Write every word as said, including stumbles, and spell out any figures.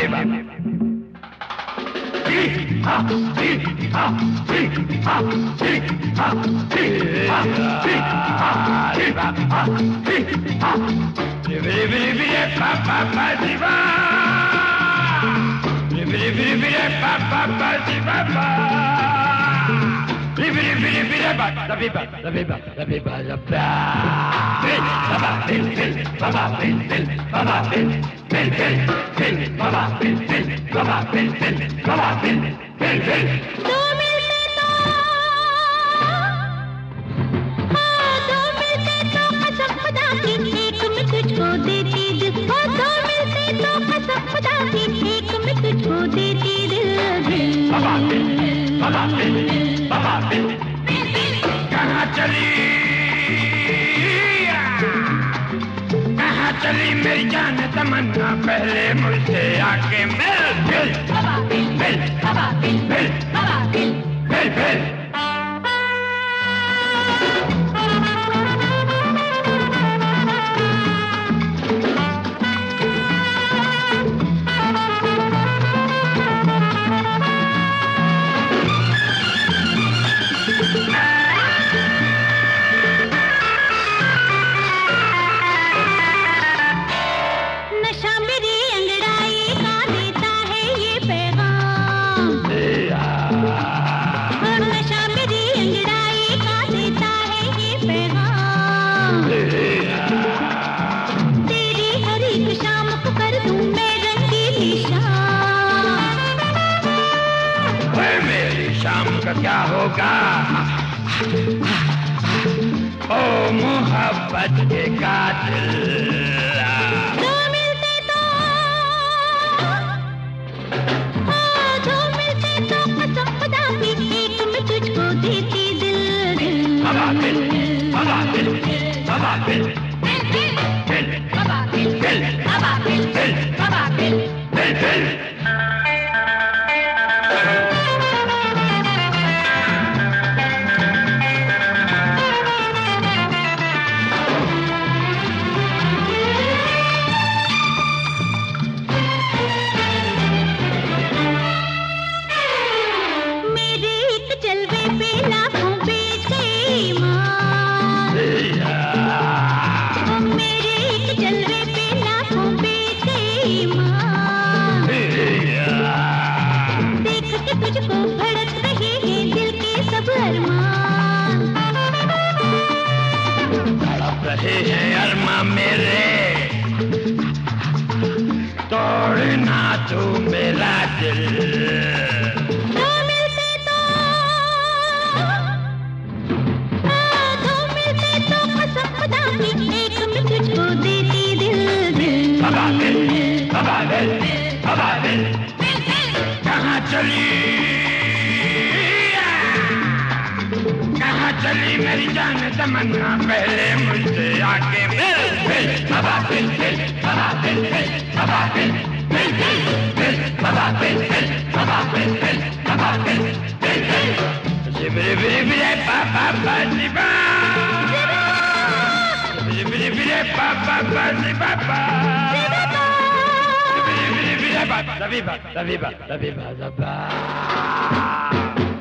viva. La viva, la viva, la viva, la viva. Baba, bill, bill, baba, bill, bill, baba, bill, bill, bill, bill, baba, bill, bill, baba, bill, bill, baba, bill, bill, bill. दो मिलते तो, हाँ दो मिलते तो कसम खुदा की एक मैं तुझको देती दिल। हाँ दो मिलते तो कसम खुदा की एक मैं तुझको देती दिल। Baba, bill, baba, bill, baba, bill. कहाँ चली कहाँ चली मेरी जान तमन्ना पहले मुझसे आके मिल मिल मिल मिल मिल मिल मिल। क्या होगा ओ मोहब्बत के कातिल। दो मिलते तो, हाँ दो मिलते तो कसम खुदा की एक मैं तुझको देती दिल। बाबा बिल, बाबा बिल, बाबा बिल, बिल, बाबा बिल, बिल, बाबा बिल, बिल, बाबा बिल, बिल, बिल। रहे हैं अरमा मेरे तोड़ना तू मेरा दिल। दो मिलते तो, हाँ दो मिलते तो कसम खुदा की एक मैं तुझको देती दिल। बाबा दिल, बाबा दिल, बाबा दिल, कहाँ चली कहाँ चली मेरी जान तमन्ना पहले मुझसे आके मिल मिल। बाबा बिल बिल, बाबा बिल बिल, बाबा बिल बिल बिल बिल, बाबा बिल बिल, बाबा बिल बिल, बाबा बिल बिल बिल। जिबरी बिरी बिरी बाबा बाजी बा, जिबरी बिरी बिरी बाबा बाजी बाबा, जिबरी बिरी बिरी बाबा, लबीबा लबीबा लबीबा लबा।